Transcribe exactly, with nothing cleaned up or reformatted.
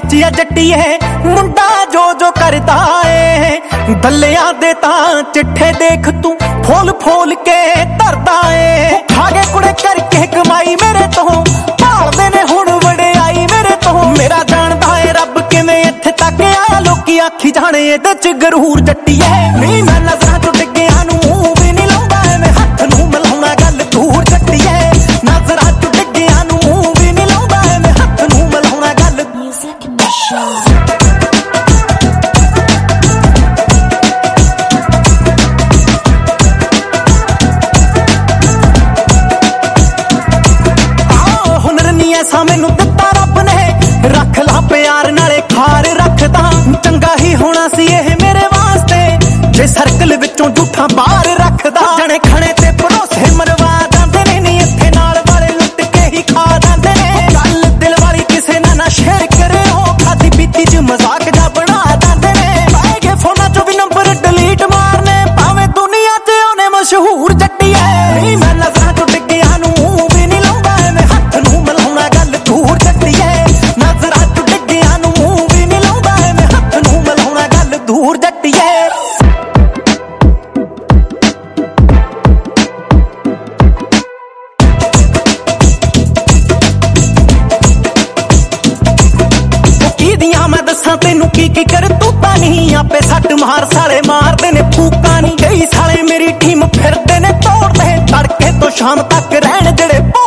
सच है जट्टीए मुंडा जो जो करदा ए दलिया दे तां चिट्ठे देख तू फोल फोल के धरदा ए खागे कुड़े करके कमाई मेरे तो भालदे ने हुण वड़ियाई मेरे तो मेरा जानदा है रब किवें इत्थे तक आया लोकी आखी जाने इहदे च गरूर जट्टीए नी मैं नज़रां चों डिग्गियां नूं भी नहीं लाउंदा एवें हत्थ नूं मिलाउणा गल दूर जट्टीए नज़रां चों डिग्गियां नूं भी नहीं लाउंदा एवें हत्थ नूं मिलाउणा गल हुनर नहीं ऐसा मैनू दिता रब ने रख ला प्यार नाले खार रखदा चंगा ही होना सी यह मेरे वास्ते जे सर्कल विचों झूठा बाहर रखदा जने खणे ते भरोसे मरवा जांदे ने नी इत्थे नाल वाले लुट के ही खा जांदे ने गल दिल वाली किसे ना ना शेयर करे हो खादी पीती च मजाक जा बना जांदे ने पाए गए फोना चों भी नंबर डिलीट मारने भावें दुनिया ते ओने मशहूर जट्टी है नी मैं नज़रां चों डिग्गियां नूं भी नहीं लाउंदा एवें हत्थ नूं मिलाउणा गल दूर जट्टी है नज़रां चों डिग्गियां नूं भी नहीं लाउंदा एवें हत्थ नूं मिलाउणा गल दूर जट्टी है तेनू की की कर तू नहीं आपे सट मार साले मारते ने फूका नहीं गई साले मेरी टीम फिरते ने तोड़ते तड़के तो शाम तक रहन जेड़े